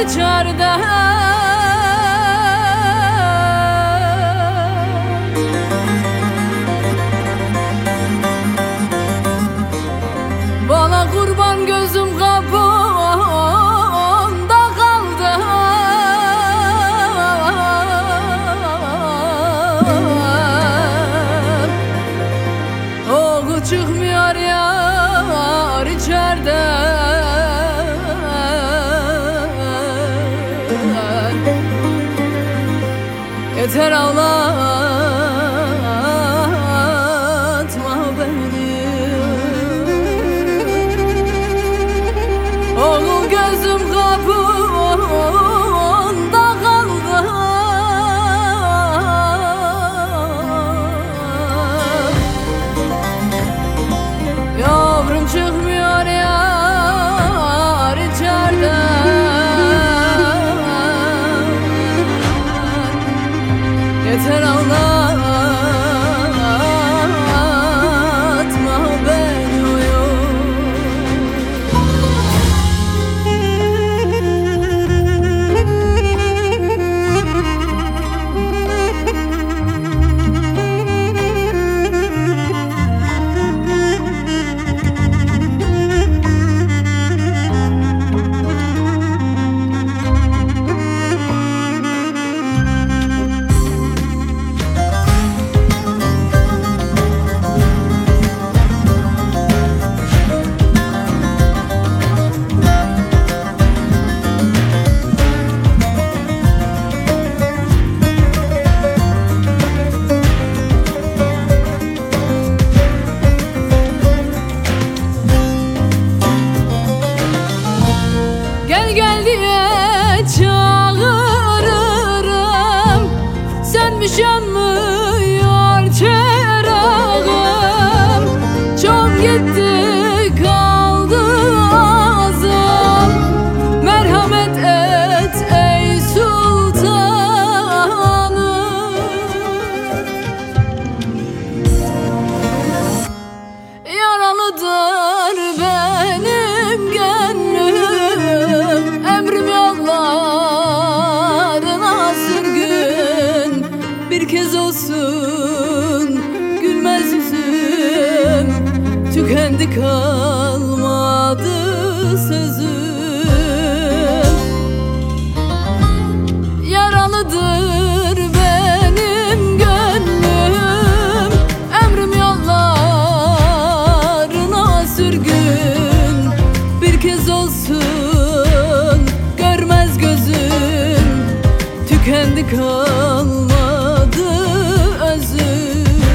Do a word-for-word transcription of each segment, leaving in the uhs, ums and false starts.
içeride. Bana kurban gözüm kapında kaldı. Oğlu çıkmıyor yar içeride. Yeter ağlatma beni. Oğul gözüm kapında kaldı. Yavrum çıkmıyor yar içeride. Yeter ağlatma beni oy. Gel gel diye çağırırım, sönmüş yanmıyor çırağım. Çok gitti kaldı ağzım, merhamet et ey sultanım. Yaralıdır benim gönlüm, emrim yollarına sürgün. Bir kez olsun gülmez yüzüm, tükendi kalmadı sözüm. Yaralıdır benim gönlüm, emrim yollarına sürgün. Bir kez olsun görmez gözüm, tükendi kalmadı özüm.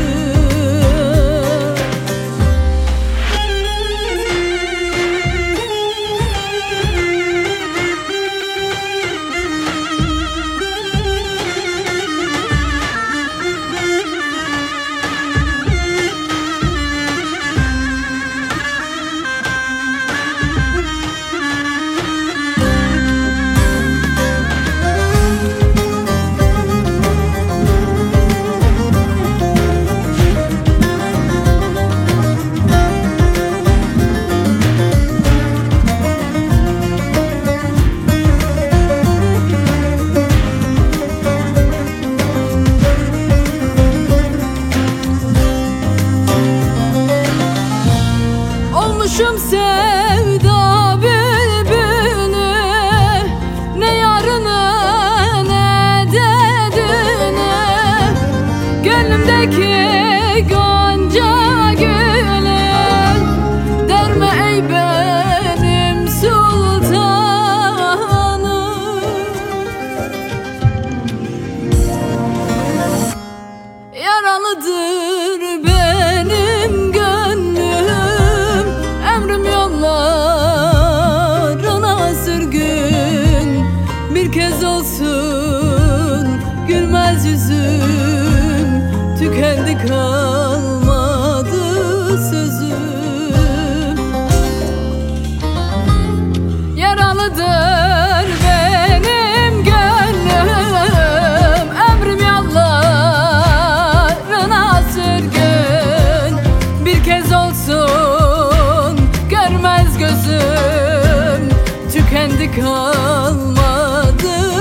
Olmuşum sevda bülbülü, ne yarını ne dedini. Gönlümdeki gonca gülün, derme ey benim sultanım. Yaralıdır benim gönlüm, emrim yollarına sürgün. Bir kez olsun gülmez yüzüm, tükendi kalmadı sözüm. Yaralıdır benim gönlüm, emrim yollarına sürgün. Bir kez olsun görmez gözüm, tükendi kalmadı kaldı